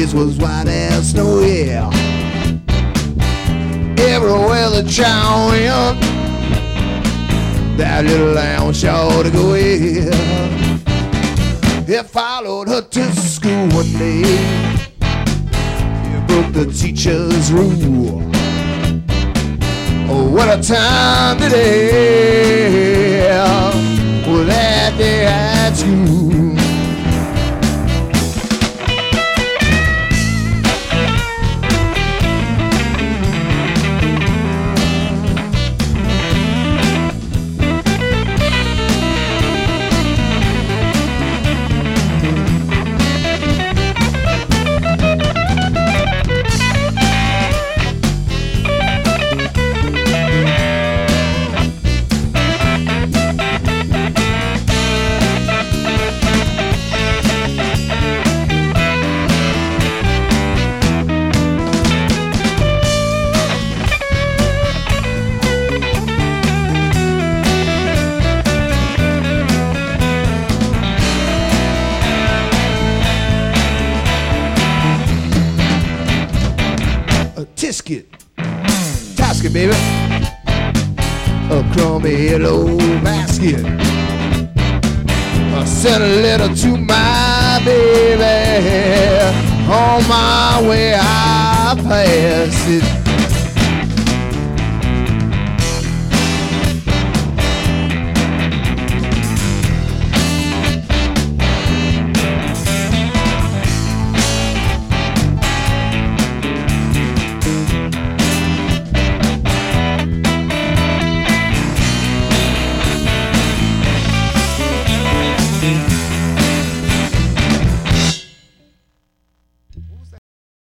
face was white as snow, yeah. Everywhere the child went, that little lamb sure to go, yeah. He followed her to school one day. He broke the teacher's rule. Oh, what a time today, well, that day at school. Tasket, baby. A crummy yellow basket. I sent a letter to my baby. On my way I passed it.